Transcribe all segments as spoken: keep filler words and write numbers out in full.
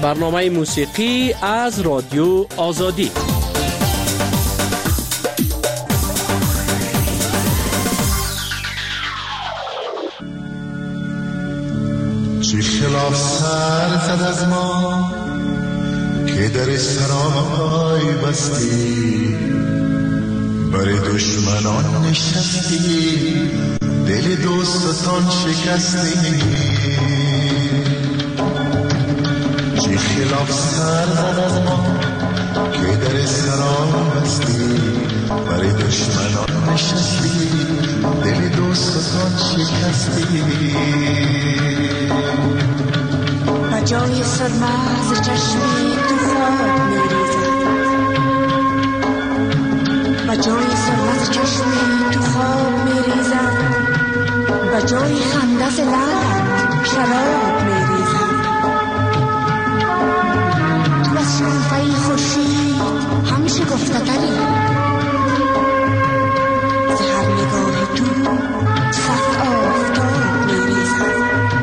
برنامه موسیقی از رادیو آزادی. چه خلاف سر زد از ما که در سرای بستی، برای دشمنان نشستی، دل دوستان شکستی. چه خلاف سر زد از ما که در سرای بستی، برای دشمنان نشستی، دل دوستان شکستی. و جای سرما از چشمی تو خواب میریزد، و جای سرما از چشمی تو خواب میریزد، و جای خنده از لعلت شراب میریزد. تو از شکوفه خورشید همیشه گفته تری، ز هر نگاه تو صد آفتاب میریزد.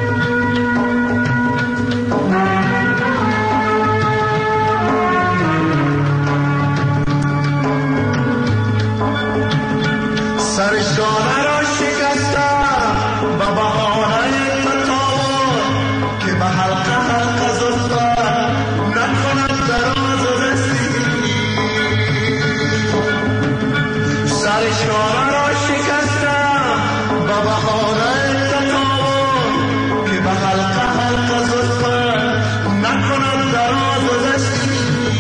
سرشانه را شکستم و بهانه تطاور که به حلقه حلقه زلفت نکند دراز و رسی. سرشانه را شکستم و بهانه تطاور که به حلقه حلقه زلفت نکند دراز و رسی.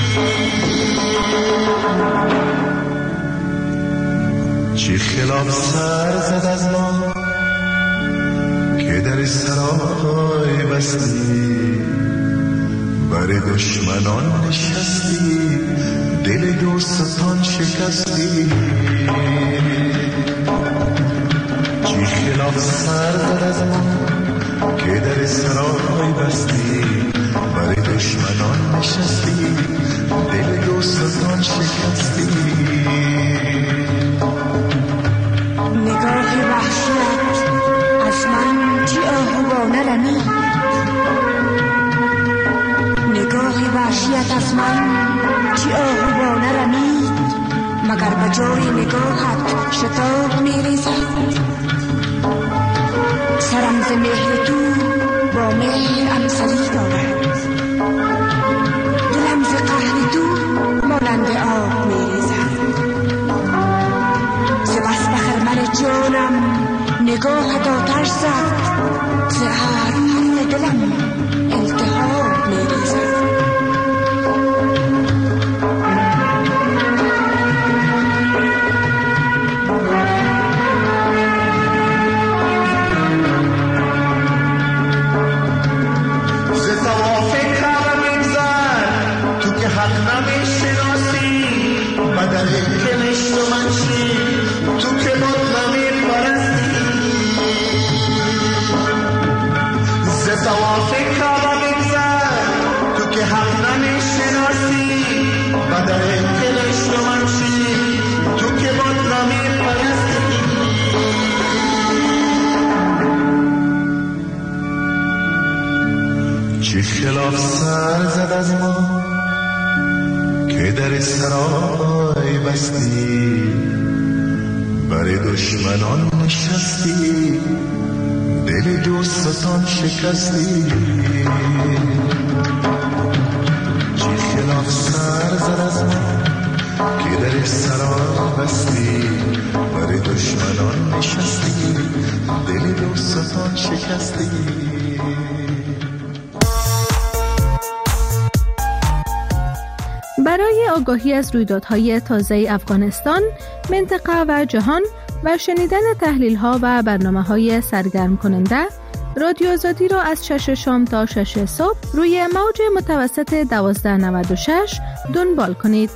چه خلاف سر زد از ما که در سرای بستی، برای دشمنان نشستی، دل دوستان شکستی. چه خلاف سر زد از ما که در سرای بستی، برای دشمنان نشستی، دل دوستان شکستی. نگاه وحشت از من چی آهوانه رمید، نگاه وحشت از من چی آهوانه رمید، مگر به جای نگاهت شتاب میریزد. سرم ز مهر تو با مهر امسلی دارد، دلم ز قهر تو مانند آب میریزد. ز بس به خرمن جانم نگاهت آتش زد، ز هر حرف دلم التهاب میریزد. ز طواف کعبه می‌گذر تو که حق نمی‌شناسی، بدل کنشت و منشی تو که بد نمی‌پرستی. ز طواف کعبه می‌گذر تو که حق نمی‌شناسی، بدل کنشت و منشی تو که بد نمی‌پرستی. چه خلاف سر زد از ما که در سرای بستی، برای دشمنان نشستی، دل دوستان شکستی. چه خلاف سر زد از ما که در سرای بستی، برای دشمنان نشستی، دل دوستان شکستی. برای آگاهی از رویدادهای تازه افغانستان، منطقه و جهان و شنیدن تحلیل‌ها و برنامه‌های سرگرم کننده، رادیو آزادی را از شش شام تا شش صبح روی موج متوسط دوازده نود و شش دنبال کنید.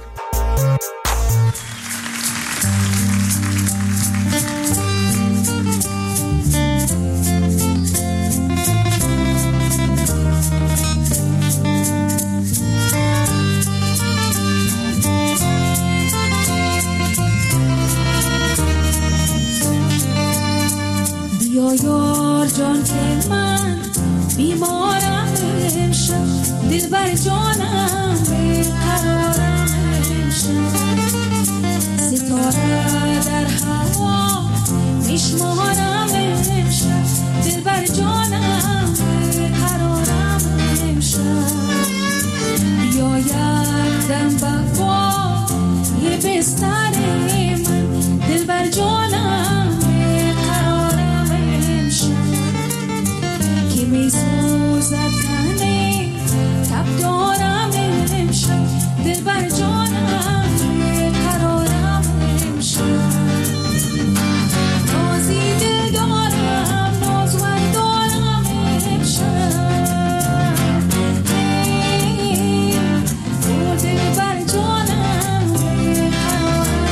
یا یار جان که من بیمارم امشب دل بر جانم قرارم امشب ستاره در هوا میشمارم امشب دل بر جانم قرارم امشب بیاید دم وفا یه بستر من دل بر جانم قرارم امشب که میسوزد تنه تب دارم امشب دل بر جانم قرارم امشب نازی دل دارم نازوان دارم امشب تو دل بر جانم قرارم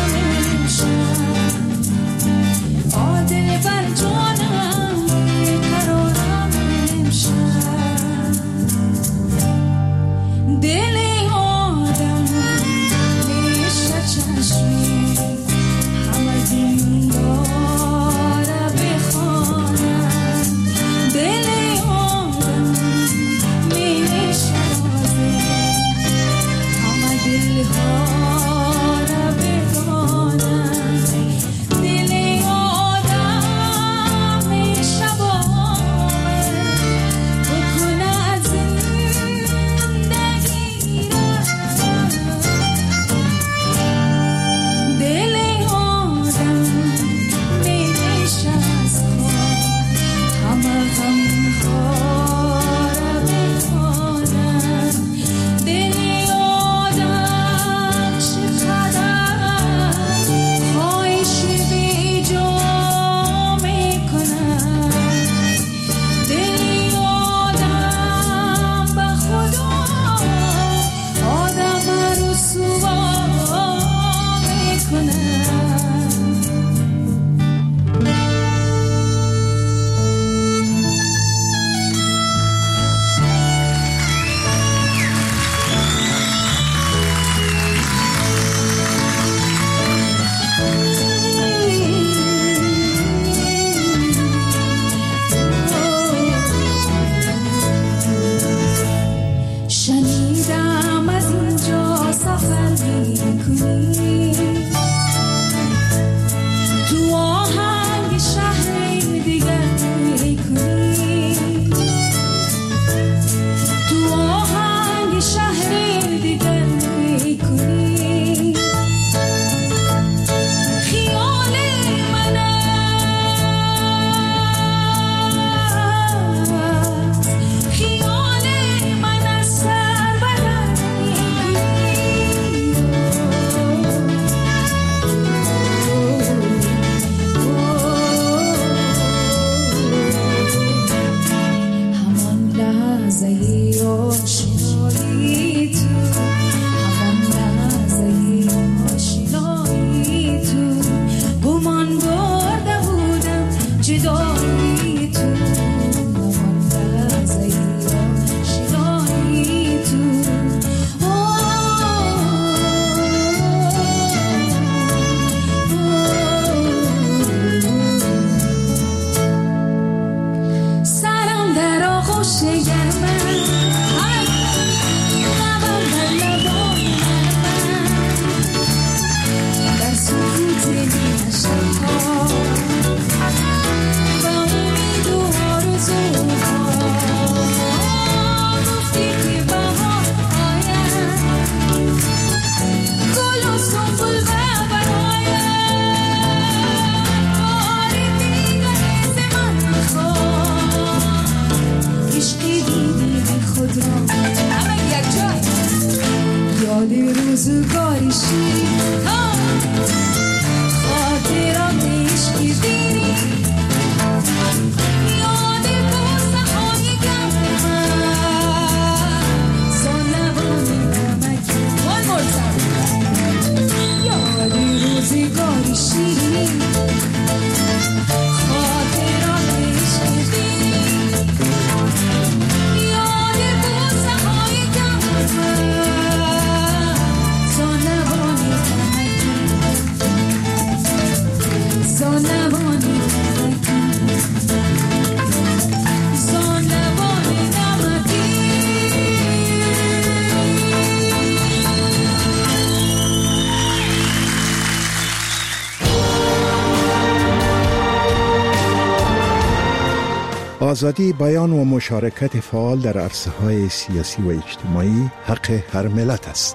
آزادی بیان و مشارکت فعال در عرصه‌های سیاسی و اجتماعی حق هر ملت است.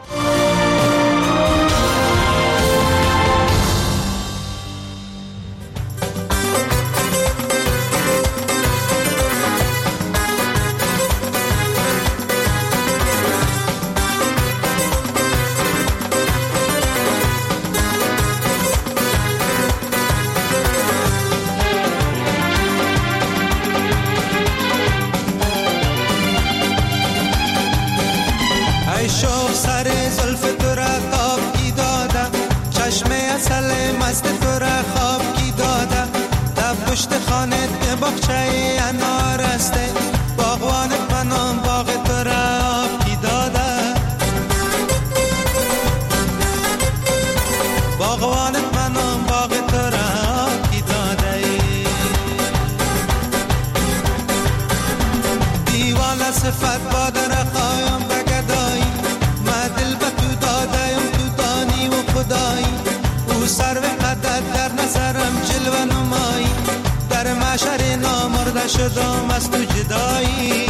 شدم از تو جدایی،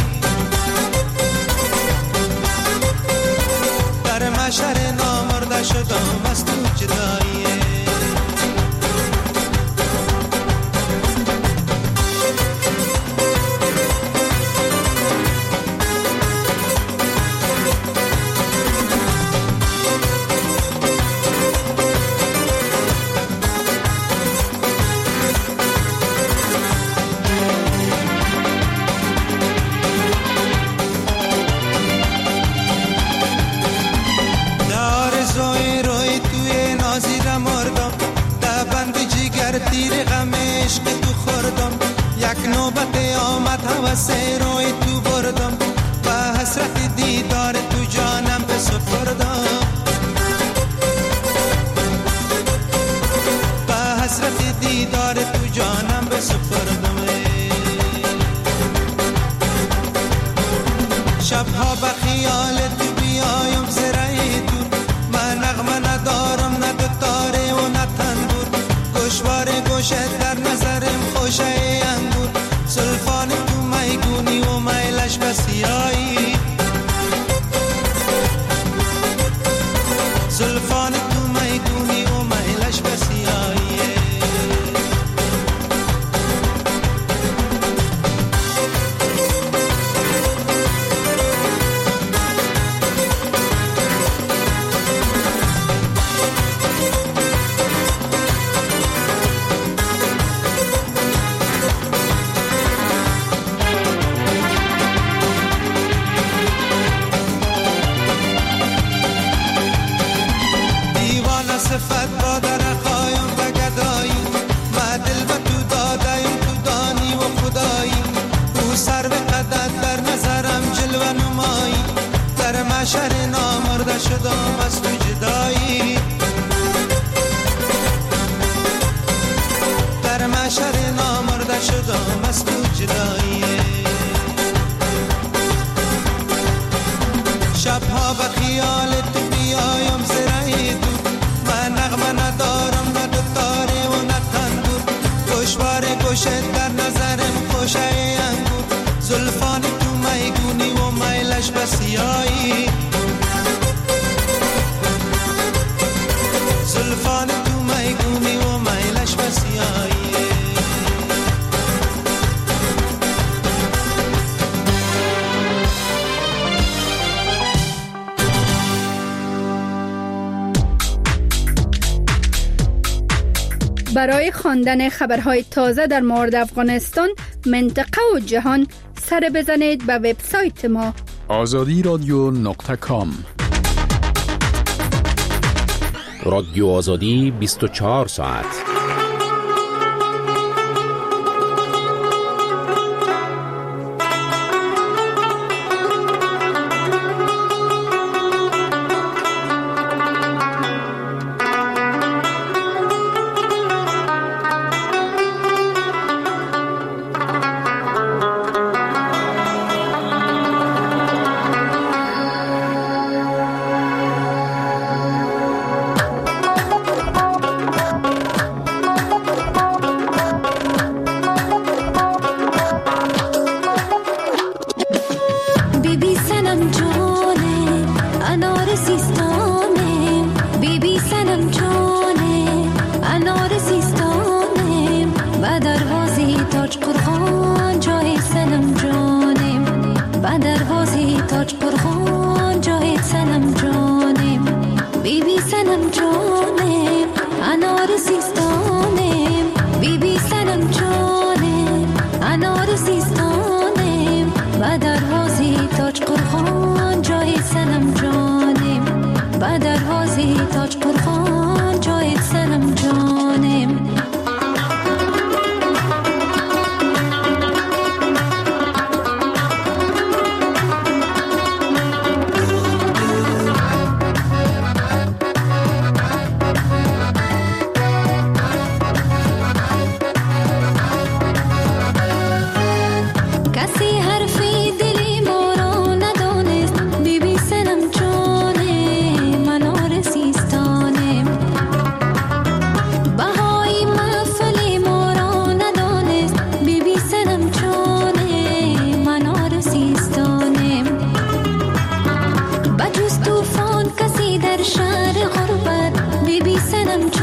در محشر نامرده شدم از تو جدایی. تیر غمش که تو خوردم، یک نوبت آمد هوس روی تو بردم، و حسرت دیدار تو جانم به سپردم، و حسرت دیدار تو جانم به سپردم. شبها به خیال تو بیایم زرعی تو، من نغمه ندارم نه دوتاره و نه تنبور، گوشوار گوشت در نظرم خوشه انگور، زلفان تو میگونی و میلش بسیایی، زلفان تو میگونی و میلش بسیایی. صفت با در خوایم و گدایی، ما دل به تو دادایم تو دانی و خدایی، او سر به قدر در نظرم جلوه نمایی، در محشر نامرده شدم از تو جدایی، در محشر نامرده شدم از تو جدایی. شبها به خیال تو بیایم زرعی تو، من نغمه ندارم نه دوتاره و نه تنبور، گوشوار گوشت در نظرم خوشه انگور، زلفان تو میگونی و میلش بسیایی، زلفان تو میگونی و میلش بسیایی. برای خواندن خبرهای تازه در مورد افغانستان، منطقه و جهان، سر بزنید به وبسایت ما آزادی رادیو نقطه کام. رادیو آزادی بیست و چهار ساعت.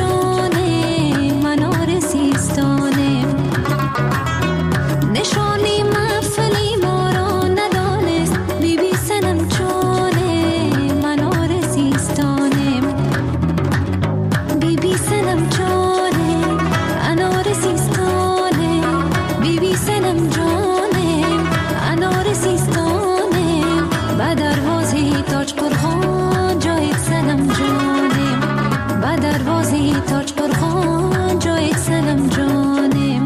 جانه منار سیستانه نشانی محفلی ما را ندانست بی بی سنم جانه منار سیستانه بی بی سنم جانه انار سیستانه بی بی سنم جانه انار سیستانه با دروازه تاج قرخان جای سنم جانه با دروازه تاج قرخان جای سنم جانه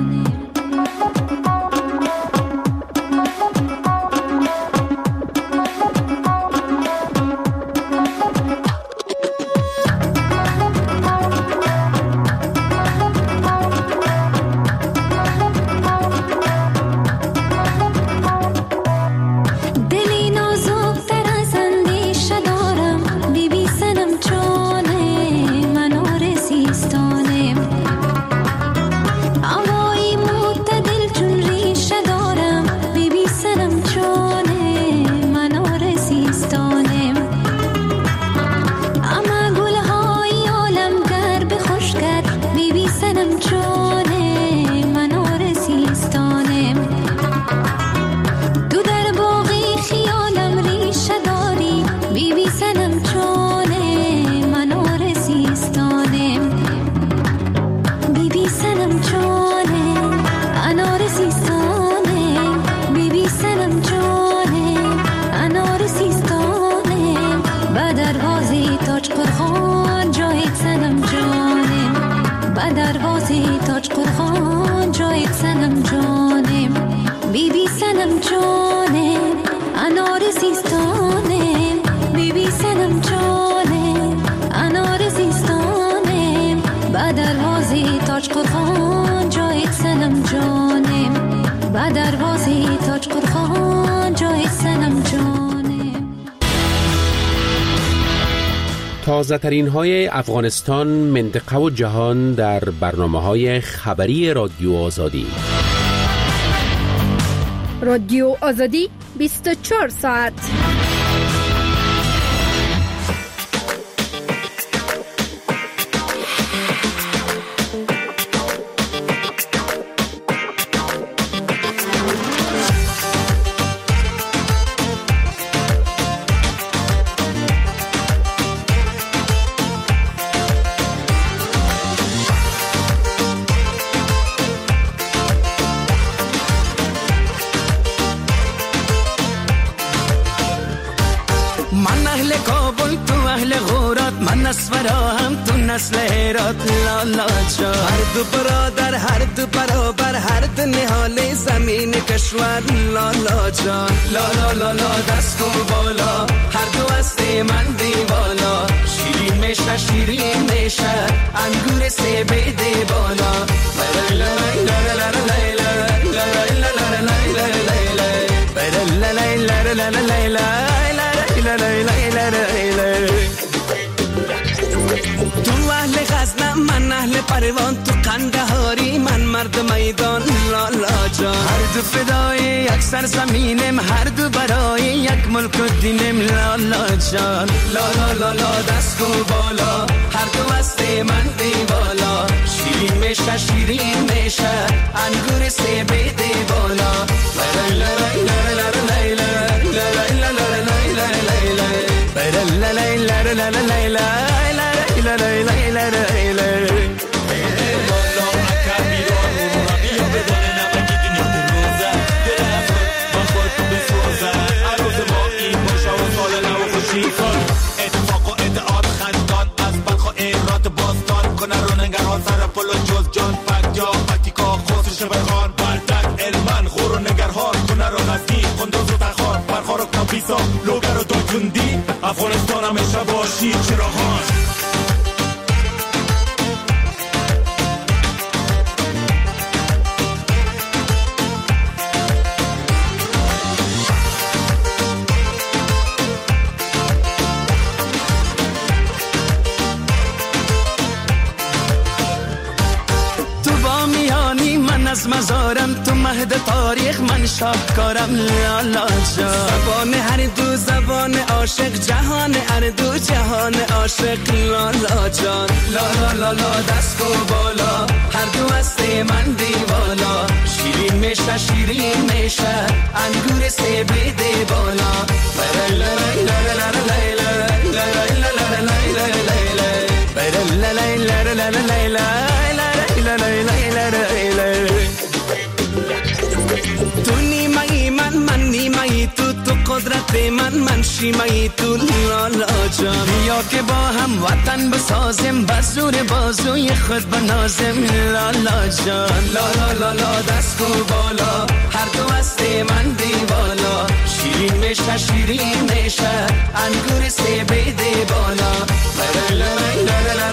دلی نازک تر از اندیشه دارم بی بی سنم جانه منار سیستانه هوایی معتدل چون ریشه دارم بی بی سنم جانه منار سیستانه اما گلهای عالم گر به خوش کرد بی بی سنم جانه منار سیستانه تو در باغی خیالم ریشه داری بی بی سنم جانه منار سیستانه بی بی سنم جانه انار سیستانه بی بی سنم جانه انار سیستانه با دروازه تاج قرخان جای سنم جانه با دروازه تاج قرخان جای سنم جانه بی بی سنم جانه انار سیستانه بی بی سنم جانه انار سیستانه با دروازه تاج قرخان جای سنم جانه با دروازه تاج قرخان جای سنم جانه تازه ترین های افغانستان، منطقه و جهان در برنامه های خبری رادیو آزادی. رادیو آزادی بیست و چهار ساعت. من اهل کابل تو اهل غورات من نسورا هم تو نسل هرات لالا جا هر دو برادر هر دو برابر هر دو نهال زمین کشور لالا جان لالا لالا دست کن بالا هر دو هست من دیوالا شیرین میشه شیرین میشه انگور سه بیده بالا لا لا لا لا لا تو اهل غزنم من اهل پروان تو قندهاری من مرد میدان لالا جان هر دو فدای یک سرزمینم هر دو برای یک ملک و دینم لالا جان لالا لالا دست کو بالا هر دو هست من دیوالا شیرین میشه شیرین میشه انگور سه بیده بالا لا لا لا لا اتفاق و اتحاد خندان از بلخ و ایرات باستان کنه رو نگران سر پل و جز جان فک یا پتیکا خسر شبه خان بردک علمن خور و نگرهان کنه رو غزنی خندوز و تخار برخار و کمپیسا لوگر و داجوندی افغانستان همیشه باشی چراغان از مزارم تو مهد تاریخ من شاهکارم لالا جان. زبان هر دو زبان عاشق جهان هر دو جهان عاشق لالا جان. لالا لالا دست و بالا هر دو هست من دیوالا. شیرین میشه شیرین میشه انگور سه بده بالا. لا لا لا لا لا تو نیمه‌ای من من نیمه‌ای تو تو قدرت من من شیمه‌ای تو لالا جان. یا که با هم وطن بسازیم بزور بازوی خود بنازیم لالا جان. لالا لالا دست و بالا هر دو هست من دیوالا. شیرین میشه شیرین میشه انگور سه بده بالا. لا لا لا لا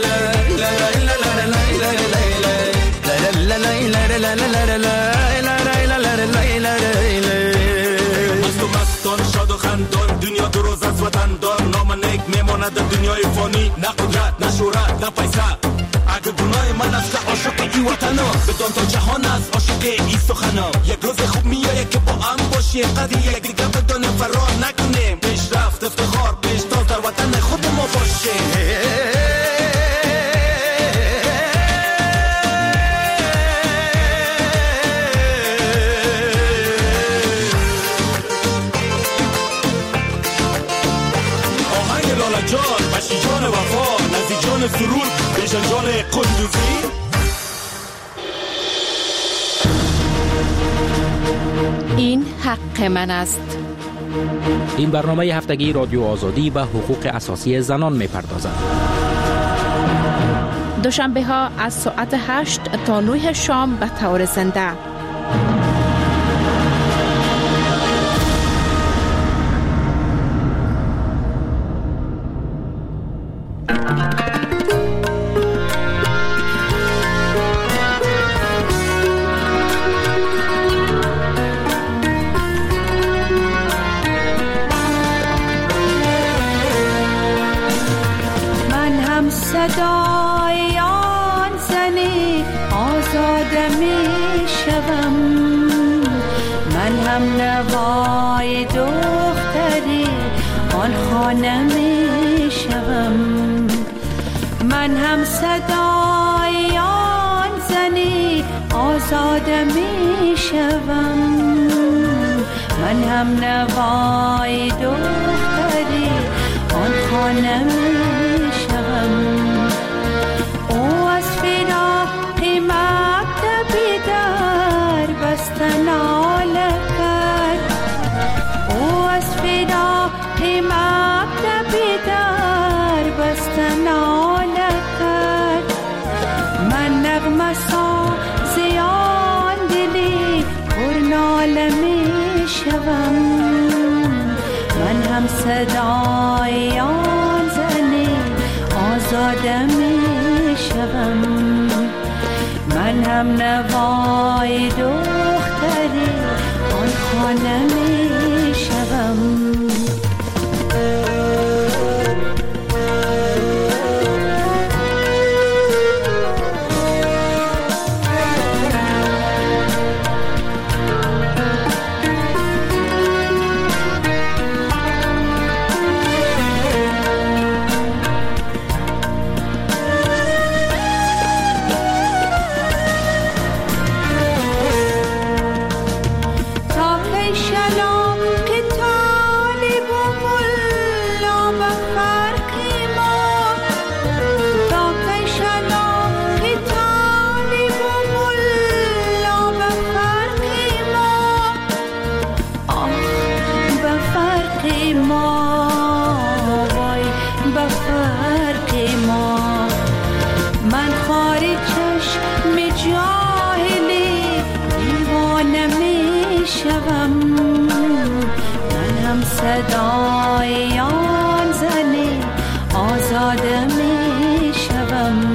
دنیا دو روز از وطن دار نام نیک میماند دنیای فانی. نه قدرت نه شهرت نه پیسه اگه گناه من است عاشق ای وطنا. بدان تا جهان است عاشق ای سخنا. یک روز خوب میایه که با هم باشی قدی یک دیگه بدانیم فرار نکنیم. پیشرفت افتخار پیشتاز در وطن خود ما باشه. جان بشی جان وفا نزی جان سرور بیشن جان قندوزی. این حق من است. این برنامه هفتگی رادیو آزادی و حقوق اساسی زنان می‌پردازد. دوشنبه ها از ساعت هشت تا نه شام به طور زنده. صدای آن زنی آزاده می شوم. من هم نوای دختری آن خانه می شوم. من هم صدای آن زنی آزاده می شوم. من هم نوای دختری آن خانه می شوم. او از فراق مکتبی در بستن آله کرد. او از فراق مکتبی در بستن آله کرد. من نغمه سازی آن دلی پر ناله می شوم. من هم صدای آن زنی آزاده می شوم. من هم نوای دختری آن خانه می شوم. صدای آن زنی آزاده می شوم.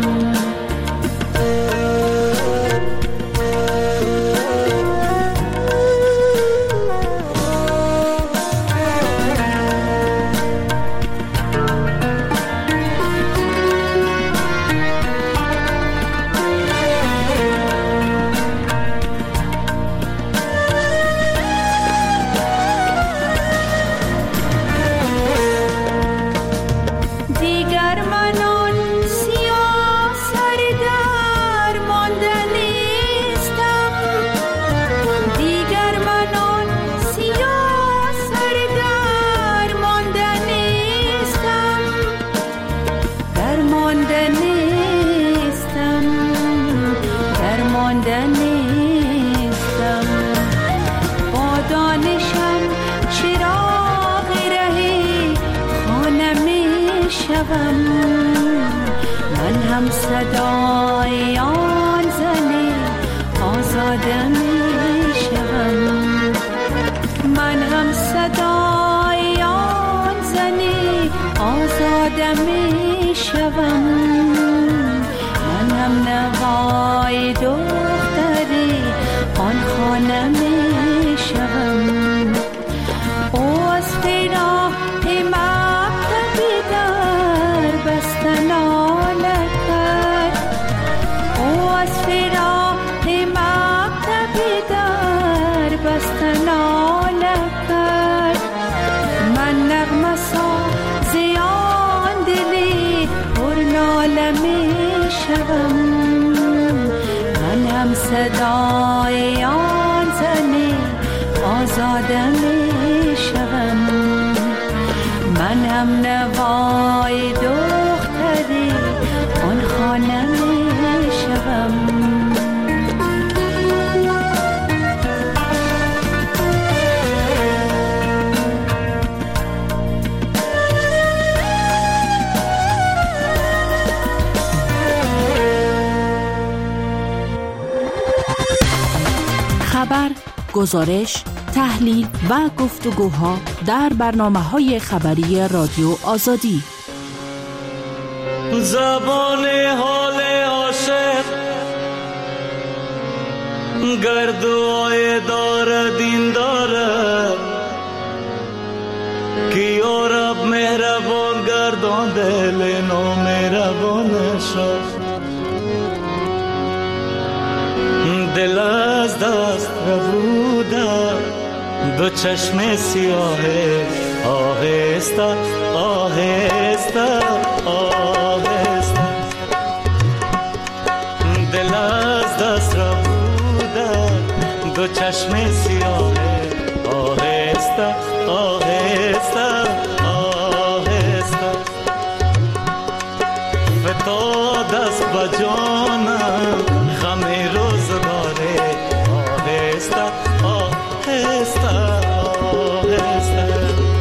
صدای آن زنی آزاده می شوم. من هم صدای آن زنی آزاده می شوم. من هم نوای دختری آن خانه می شوم. او از فراق مکتبی در بستن آله کرد. او از فراق مکتبی در بستن آله کرد. من نغمه سازی آن دلی پر ناله می شوم. من هم صدای آن زنی آزاده می شوم. من هم نوای دختری آن خانه می شوم. خبر، گزارش، تحلیل و گفتگوها در برنامه‌های خبری رادیو آزادی. زبان حال عاشق گردوهای دار دین داره که یارب مهربان گردان دل نو مهربان شد. دل از دست ربوده دو چشم سیاهه آهسته آهسته آهسته. دل از دست ربوده دو چشم سیاهه آهسته آهسته آهسته. فتاد از بجانم خمی روزگاره آهسته آهسته آهسته.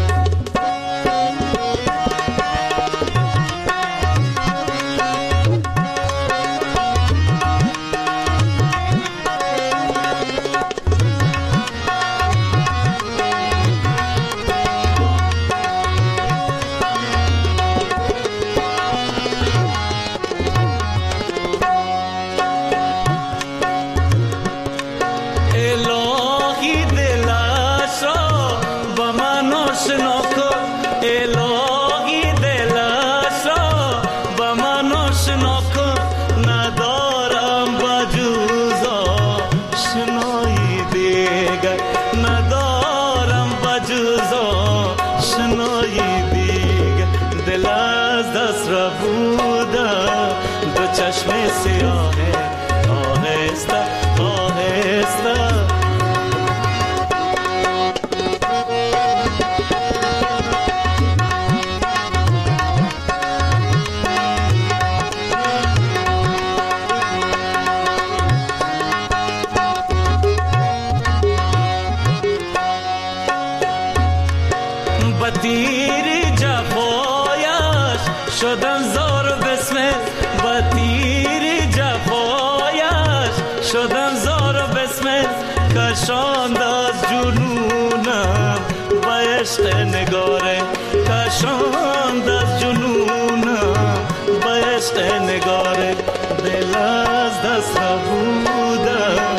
کشاند از جنونم و عشق نگاره کشاند از جنونم و عشق نگاره. دل از دست ربودم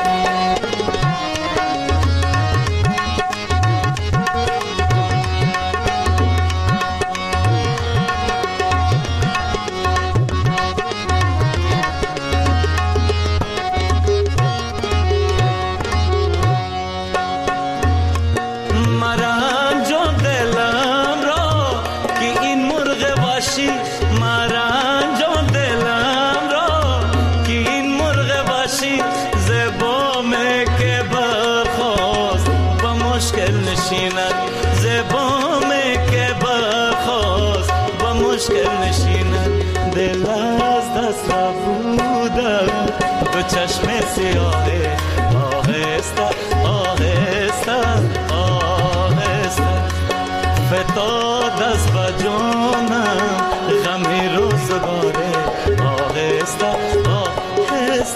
چشم سیاهه آهسته آهسته آهسته. فتاد از بجانم غمی روزگاره آهسته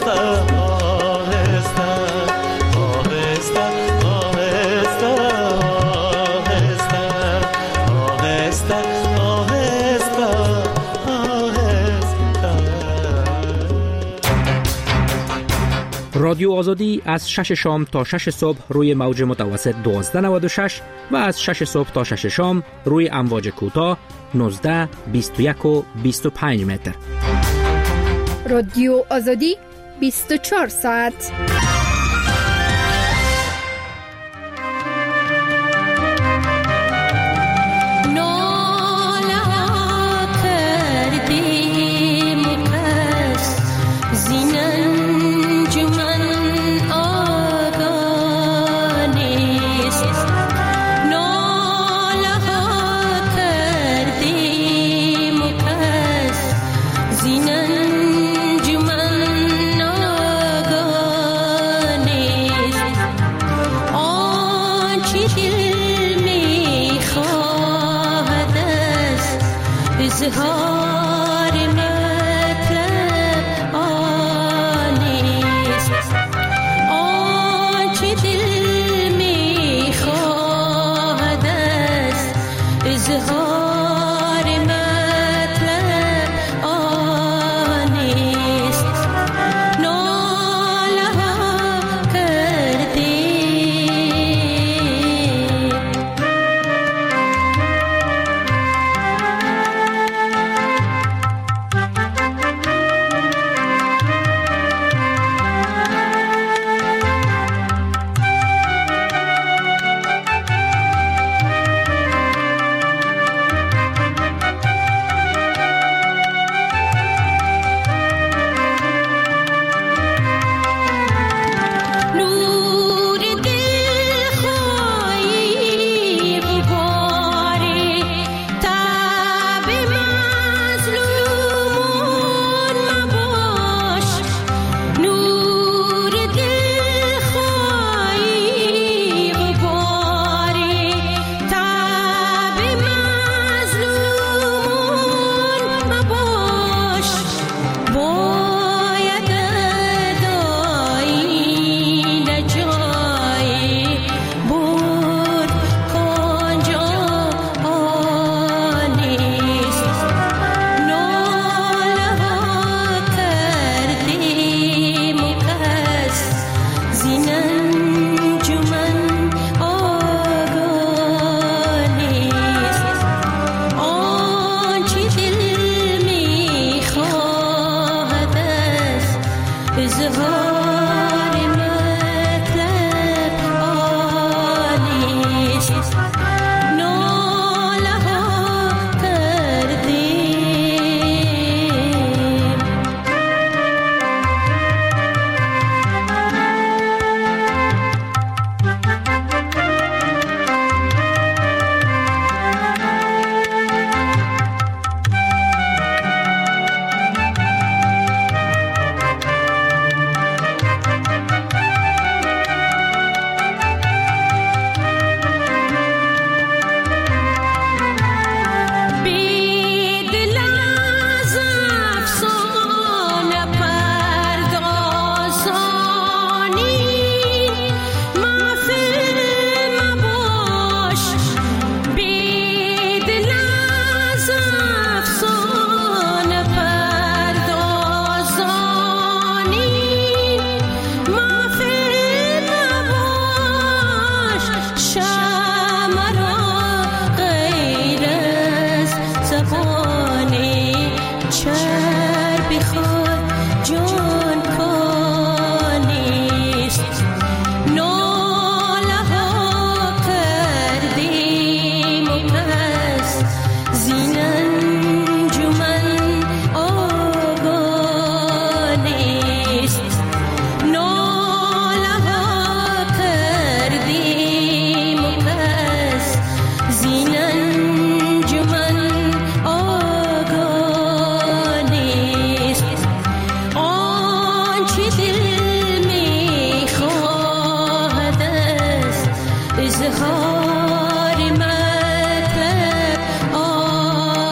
رادیو آزادی از شش شام تا شش صبح روی موج متوسط دوازده نود و شش و از شش صبح تا شش شام روی امواج کوتاه نوزده، بیست و یک و بیست و پنج متر. رادیو آزادی بیست و چهار ساعت.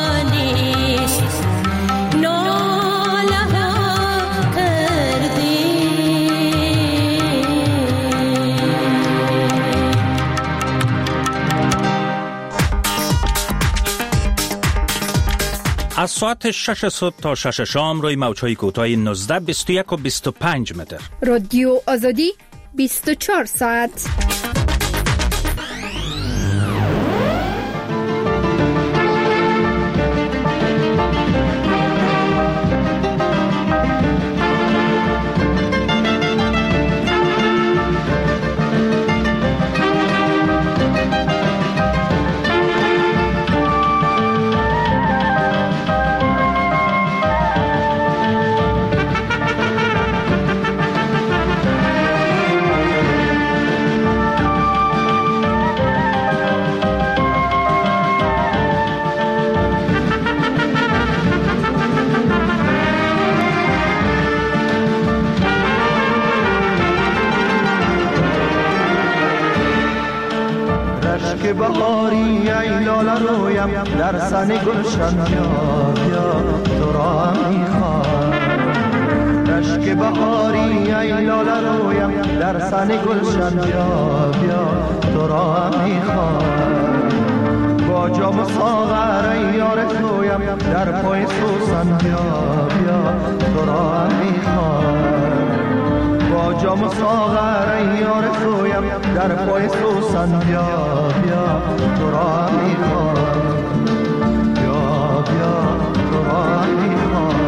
ناله ها کردی ساعت شش صبح تا شش شام روی موج‌های کوتاه نوزده بیست و یک و بیست و پنج متر. رادیو آزادی بیست و چهار ساعت. که بهاری ای لاله رویم در سن گلشن بیا بیا تو را میخوام. رشک بهاری ای لاله رویم در سن گلشن بیا بیا تو را میخوام. با جام ساغر ای یار تویم در پای سوسن بیا بیا تو را میخوام. با جام ساغر ای یار تویم در پای سوسن بیا بیا تو را میخوام. بیا بیا تو را میخوام.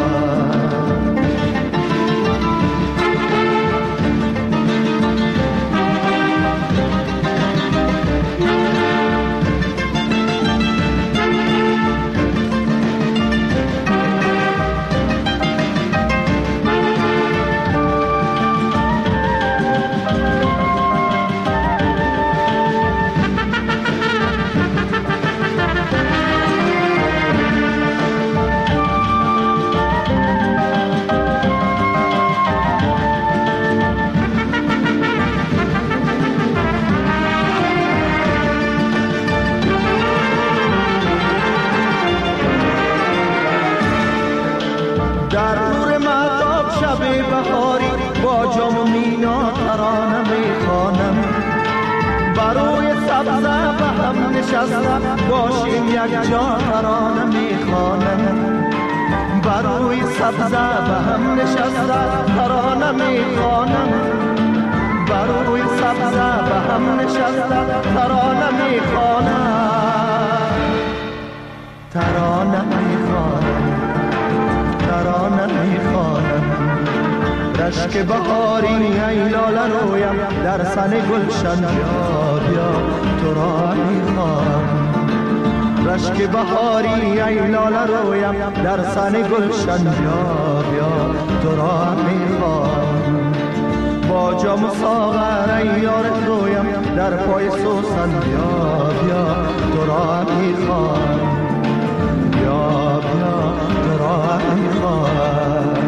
باشیم یک جا ترانه میخوانم. بر روی سبزه به هم نشسته ترانه میخوانم. بر روی سبزه به هم نشسته ترانه میخوانم. ترانه میخوانم. ترانه میخوانم. رشک بهاری ای لاله رویم در سن گلشن بیا بیا تو را میخوام. رشک بهاری ای لاله رویم در سن گلشن بیا بیا تو را میخوام. با جام ساغر ای یار تویم در پای سوسن بیا بیا تو را میخوام. بیا بیا تو را میخوام.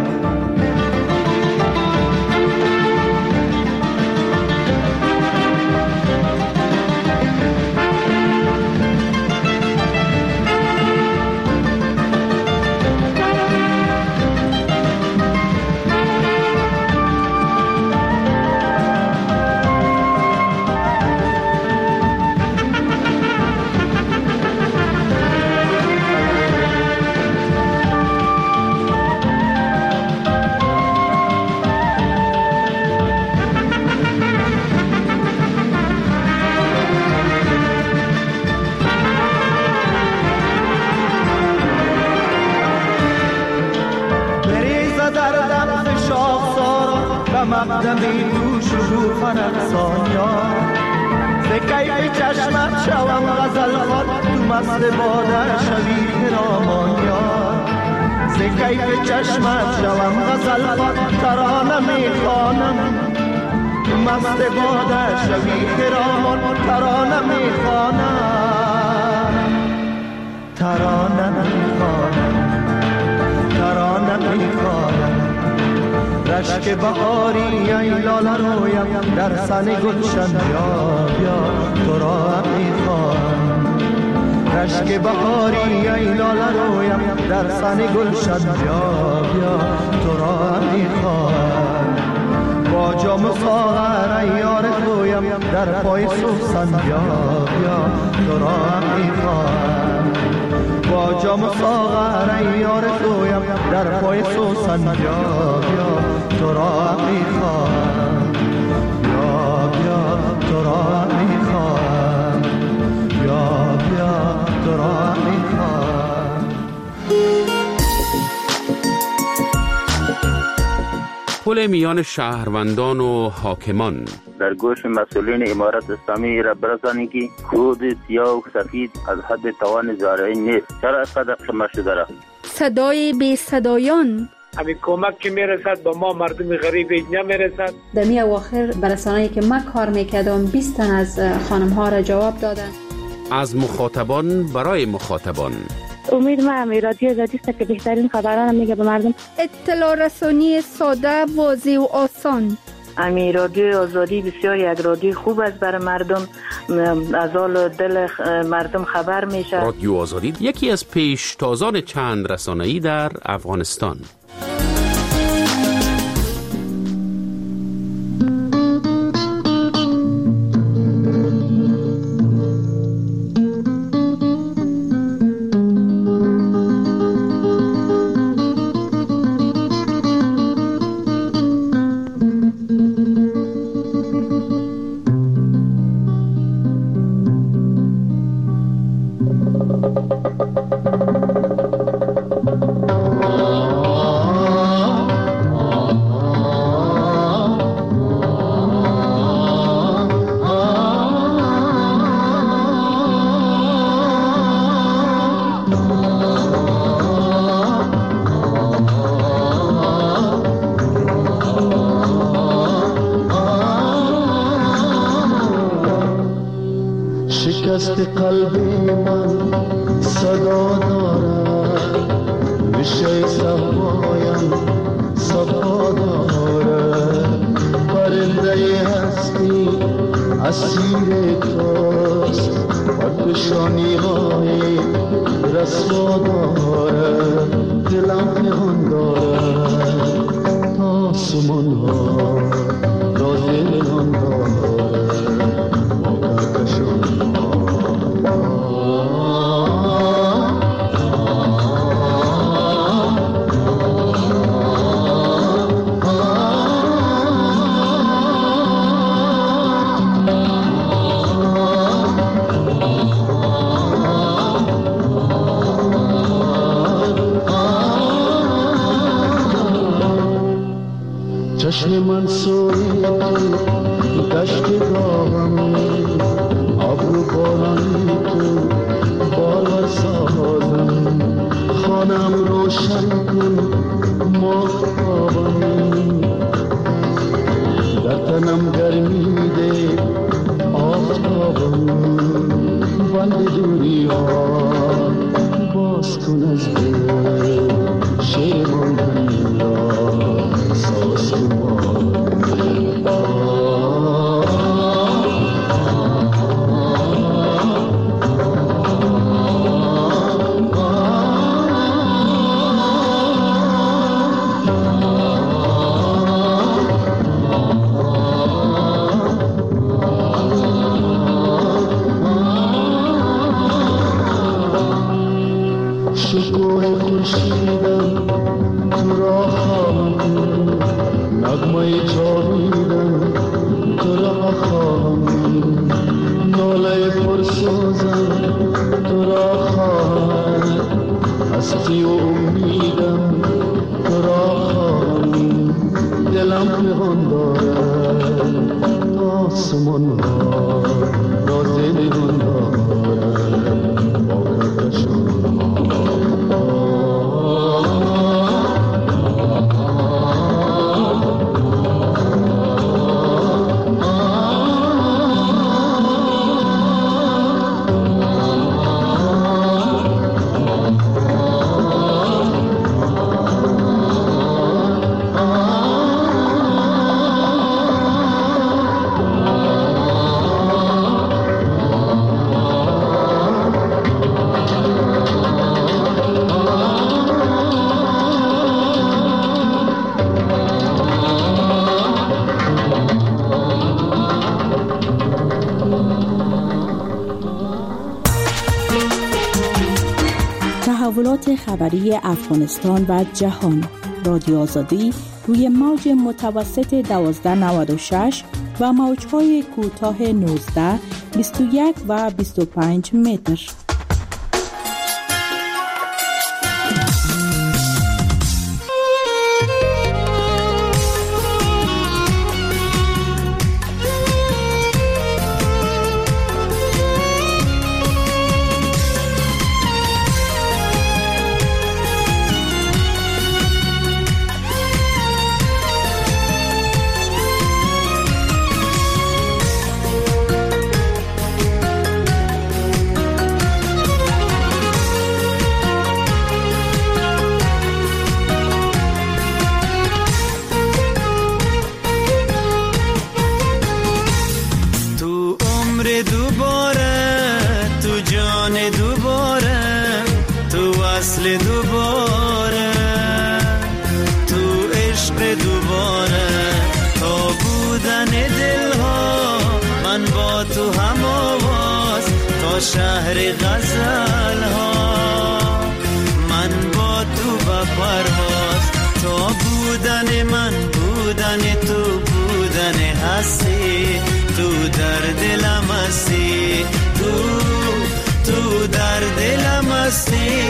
مقدمی تو شکوفه رقصان یار. ز کیف چشمت شوم غزل خوان تو مست باده شوی خرامان یار. ز کیف چشمت شوم غزل خوان ترانه میخوانم. تو مست باده شوی خرامان ترانه میخوانم. ترانه میخوانم. ترانه میخوانم. رشک بهاری ای لاله رویم در سن گلشن بیا بیا تو را میخوام. رشک بهاری ای لاله رویم در سن گلشن بیا بیا تو را میخوام. با جام ساغر ای یار تویم در پای سوسن بیا بیا تو را میخوام. با با جام ساغر ای یار تویم در پای سوسن بیا بیا تو را میخوام بیا بیا تو را میخوام بیا بیا تو را میخوام. پل میان شهروندان و حاکمان در گوش مسئولین امارت اسلامی را برسانی که خود سیاه و سفید از حد توان زارعی نیست. چرا اینقدر شما شده را؟ صدای بی صدایان همین کمک که میرسد با ما مردم غریب نمیرسد. در می اواخر برسانه‌ای که من کار میکردم بیست تن از خانم ها را جواب دادن. از مخاطبان برای مخاطبان امید ما رادیو آزادی است که بهترین خبران میگه به مردم. اطلاع رسانی ساده، واضح و آسان. امی رادیو آزادی بسیار یک رادیو خوب است برای مردم، از حال دل مردم خبر میشه. رادیو آزادی یکی از پیشتازان چند رسانه‌ای در افغانستان. شکست قلب من صدا دارد، میشه صفایم صفا دارد، پرنده هستی اسیر توست، پرکشانی های رسوا دارد، دلم پنهان دارد تا آسمان ها را دلان دارد ما کهکشان. چشم من سوی دشت گاهم، ابرو بارانی تو باور سازم، خانم روشن کن ماهتابم، در تنم گرمی ده آفتابم، بند دوری ها باز کن از دل شیر ماندنی را ساز کن. شکوه خورشیدم تو را خواهم، نغمه جاویدم تو را خواهم، ناله پرسوزم تو را خواهم، هستی و امیدم تو را خواهم، دلم پنهان دارد آسمان ها را زندگان دارد با کهکشان ها. تغییرات خبری افغانستان و جهان. رادیو آزادی روی موج متوسط دوازده نود و شش و موج‌های کوتاه نوزده، بیست و یک و بیست و پنج متر. شهر غزل ها من با تو و پرواز، تا بودن من بودن تو بودن هستی، تو در دلم هستی، تو تو در دلم هستی.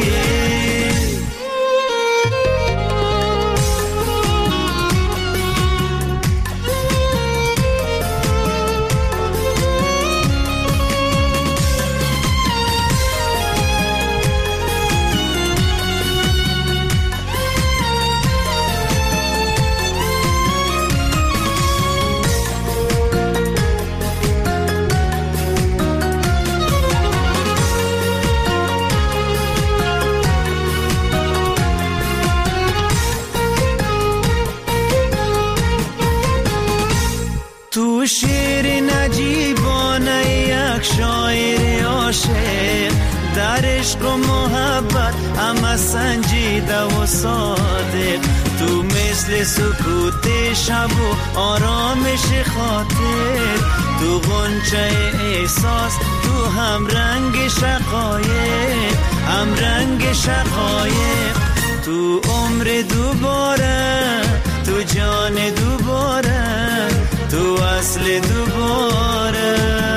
تو شیر نجیبانه یک شاعر عاشق، در عشق و محبت همه سنجیده و صادق، تو مثل سکوت شب و آرامش خاطر، تو غنچه احساس، تو هم رنگ شقایق، هم رنگ شقایق، تو عمر دوباره، تو جان دوباره، تو اصل دوباره،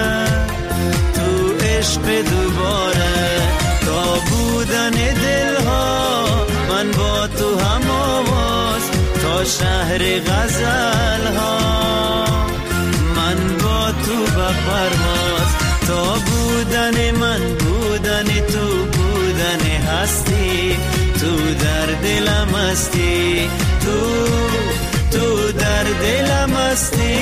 تو عشق دوباره، تا بودن دلها من با تو هم آواز، تا شهر غزل ها من با تو به پرواز، تا بودن من بودن تو بودن هستی، تو در دلم هستی، تو تو در دلم هستی.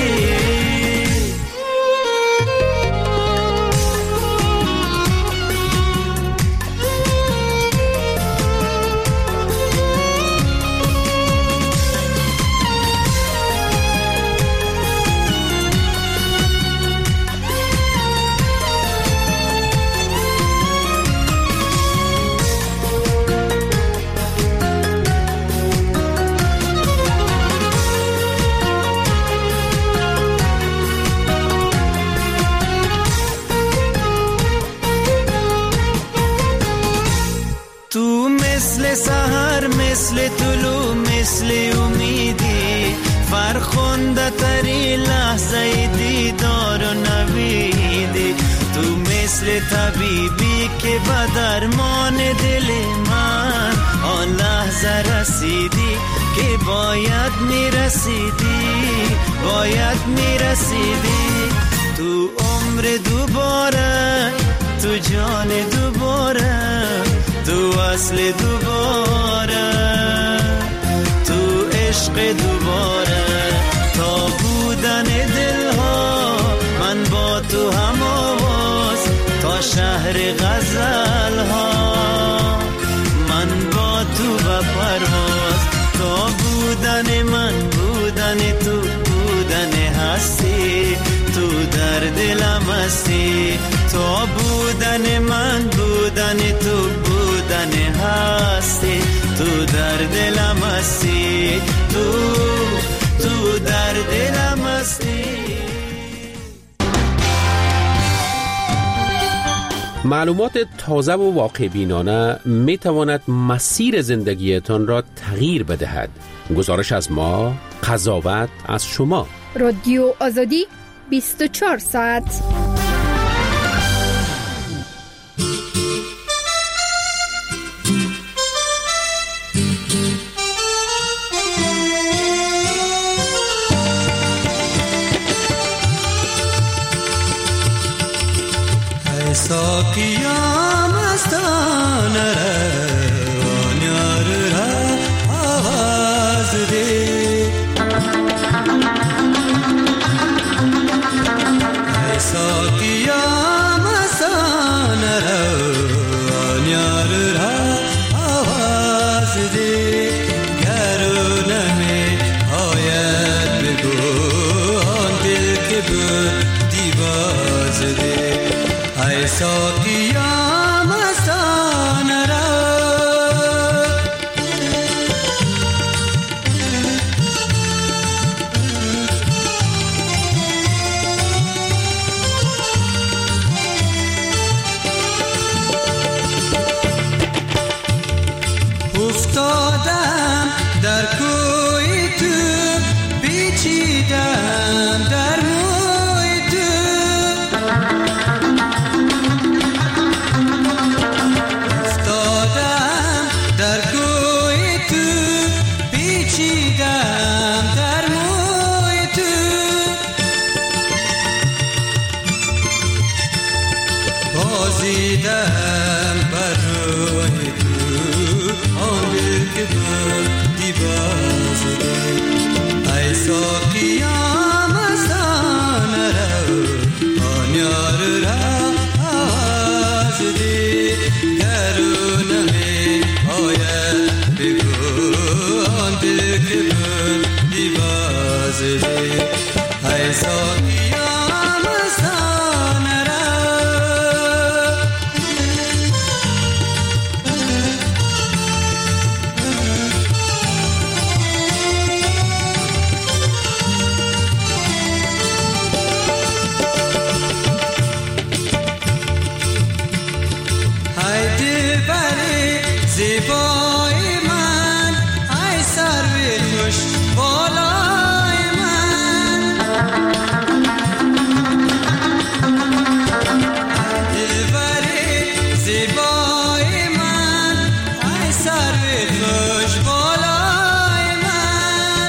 سحر مثل طلوع مثل امیدی، فرخنده تری لحظه دیدار و نویدی، تو مثل طبیبی که به درمان دل من آن لحظه رسیدی که باید میرسیدی، باید میرسیدی، تو عمر دوباره، تو جان دوباره، تو اصل دوباره، تو عشق دوباره، تا بودن دلها من با تو هم آواز، تا شهر غزل ها من با تو به پرواز، تا بودن من بودن تو بودن هستی، تو در دلم هستی، تا بودن من بودن تو بودن هستی، تو در دلم هستی، تو تو در دلم هستی. معلومات تازه و واقع بینانه می تواند مسیر زندگیتان را تغییر بدهد. گزارش از ما، قضاوت از شما. رادیو آزادی بیست و چهار ساعت. ساقیا مستانه روان یار را آواز ده ای ساقیا مستانه روان یار را آواز ده گرونه می آید بگو آن دل که بودی باز ده ای ساقیا مستانه را افتادم در کوی تو پیچیدم در موی تو افتادم در کوی تو پیچیدم در موی تو بازیدم بر روی تو آن دل که بودی باز ده ای ساقیا مستانه رو آن یار را آواز ده گرونه می آید بگو آن دل که بودی باز ده ای ساقیا مستانه را زیبای من ای سرو خوش بالای من دلبری زیبای من ای سرو خوش بالای من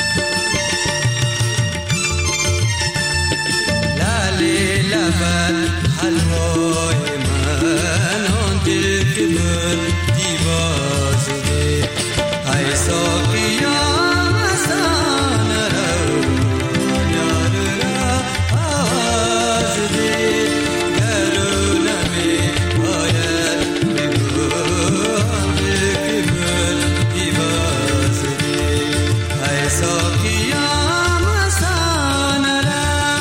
لالی لبت حلوای من آن دل که بودی باز ده ای ساقیا مستانه رو یار را آواز ده گرونه می آید بگو آن دل که بودی باز ده ای ساقیا مستانه را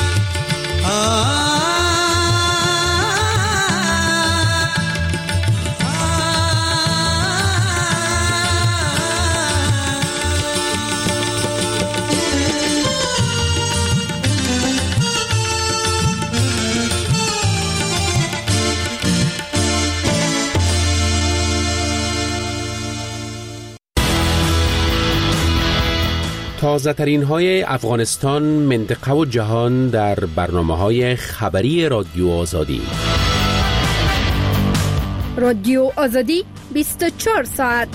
تازه ترین های افغانستان، منطقه و جهان در برنامه های خبری رادیو آزادی. رادیو آزادی بیست و چهار ساعت.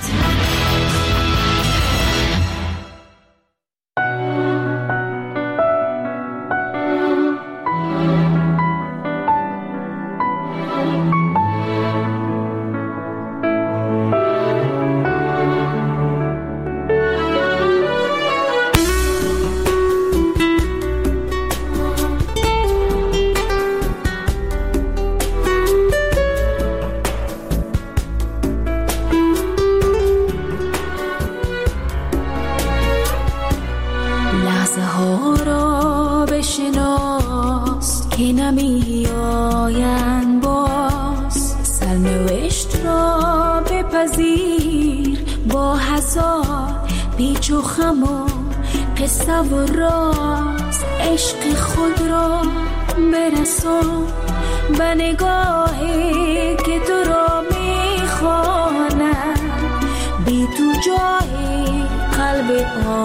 نمی آیند باز، سرنوشت را بپذیر با هزار پیچ و خم و قصه و راز. عشق خود را برسان به نگاهی که تو را میخوانم، بی تو جای قلب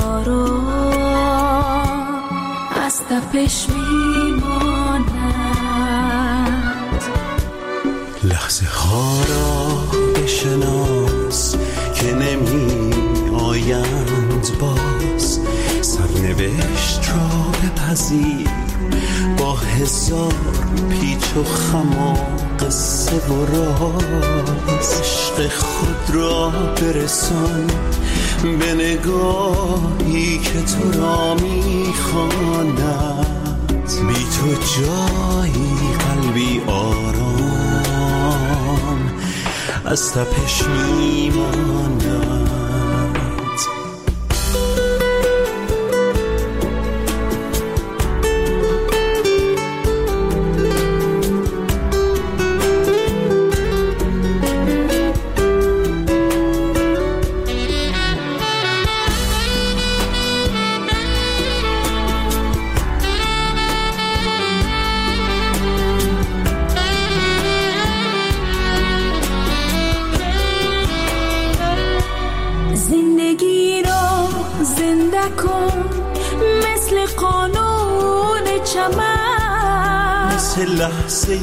آرام از تپش میماند. لحظه ها را بشناس که نمی آیند باز، سرنوشت را بپذیر با هزار پیچ و خم و قصه و راز. عشق خود را برسان به نگاهی که تو را میخواند، بی تو جایی قلبی آرام از تپش میماند. زندگی را زنده کن مثل قانون چمن، مثل لحظه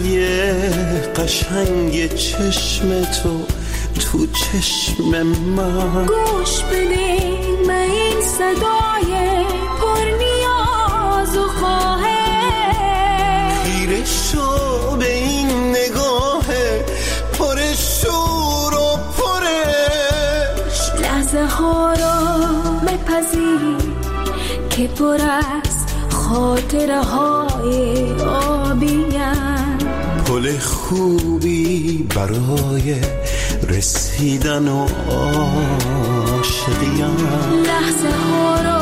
قشنگ چشم تو تو چشم من. گوش بده به این صدای پر نیاز و خواهش، خیره شو به این نگاه پر شور و پرش. لحظه ها را بپذیر که پر از خاطره های آبیم، پل خوبی برای رسیدن و عاشقیم. لحظه ها را